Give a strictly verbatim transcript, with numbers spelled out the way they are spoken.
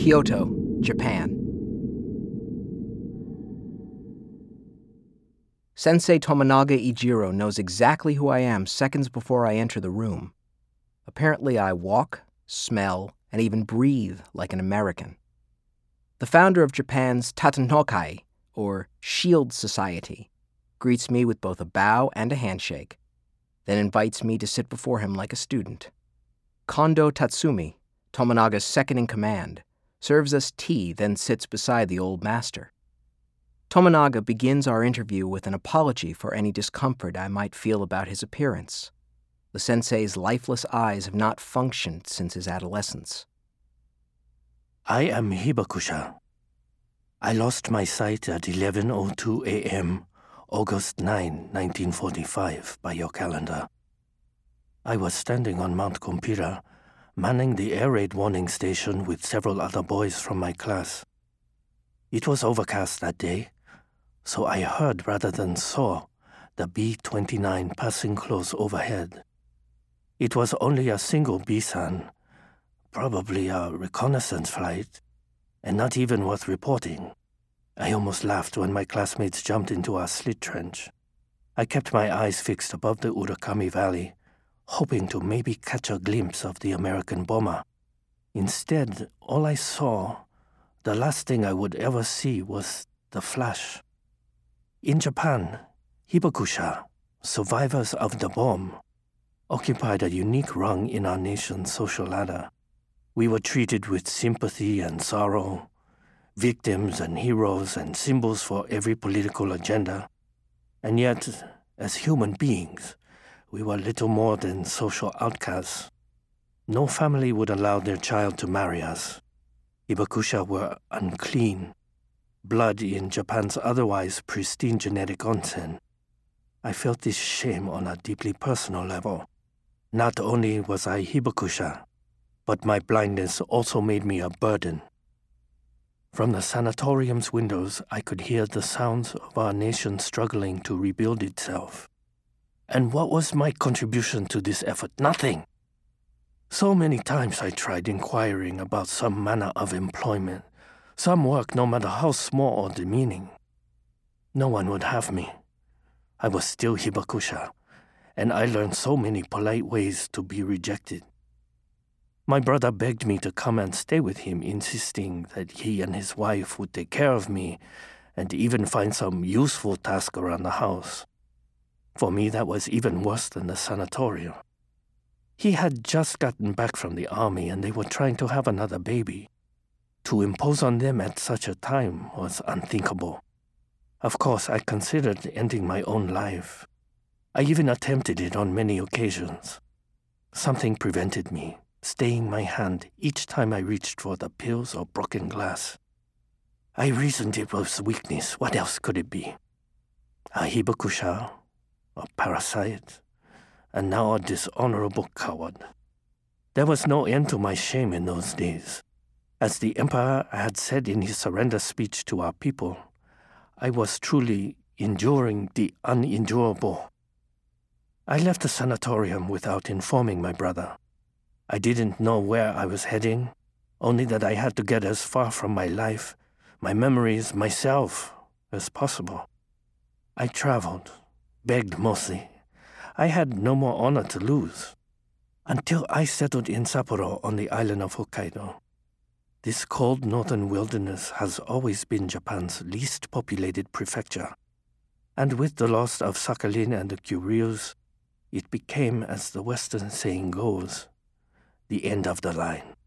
Kyoto, Japan. Sensei Tominaga Ijiro knows exactly who I am seconds before I enter the room. Apparently I walk, smell, and even breathe like an American. The founder of Japan's Tatenokai, or Shield Society, greets me with both a bow and a handshake, then invites me to sit before him like a student. Kondo Tatsumi, Tominaga's second-in-command, serves us tea, then sits beside the old master. Tominaga begins our interview with an apology for any discomfort I might feel about his appearance. The sensei's lifeless eyes have not functioned since his adolescence. I am Hibakusha. I lost my sight at eleven oh two a.m., August ninth, nineteen forty-five, by your calendar. I was standing on Mount Kompira, manning the air raid warning station with several other boys from my class. It was overcast that day, so I heard rather than saw the B twenty-nine passing close overhead. It was only a single B-san, probably a reconnaissance flight, and not even worth reporting. I almost laughed when my classmates jumped into our slit trench. I kept my eyes fixed above the Urakami Valley, hoping to maybe catch a glimpse of the American bomber. Instead, all I saw, the last thing I would ever see, was the flash. In Japan, Hibakusha, survivors of the bomb, occupied a unique rung in our nation's social ladder. We were treated with sympathy and sorrow, victims and heroes and symbols for every political agenda. And yet, as human beings, we were little more than social outcasts. No family would allow their child to marry us. Hibakusha were unclean, blood in Japan's otherwise pristine genetic onsen. I felt this shame on a deeply personal level. Not only was I Hibakusha, but my blindness also made me a burden. From the sanatorium's windows, I could hear the sounds of our nation struggling to rebuild itself. And what was my contribution to this effort? Nothing. So many times I tried inquiring about some manner of employment, some work no matter how small or demeaning. No one would have me. I was still Hibakusha, and I learned so many polite ways to be rejected. My brother begged me to come and stay with him, insisting that he and his wife would take care of me and even find some useful task around the house. For me, that was even worse than the sanatorium. He had just gotten back from the army and they were trying to have another baby. To impose on them at such a time was unthinkable. Of course, I considered ending my own life. I even attempted it on many occasions. Something prevented me, staying my hand each time I reached for the pills or broken glass. I reasoned it was weakness. What else could it be? A Hibakusha, a parasite, and now a dishonorable coward. There was no end to my shame in those days. As the emperor had said in his surrender speech to our people, I was truly enduring the unendurable. I left the sanatorium without informing my brother. I didn't know where I was heading, only that I had to get as far from my life, my memories, myself, as possible. I traveled, begged mostly. I had no more honor to lose, until I settled in Sapporo on the island of Hokkaido. This cold northern wilderness has always been Japan's least populated prefecture, and with the loss of Sakhalin and the Kuryus, it became, as the Western saying goes, the end of the line.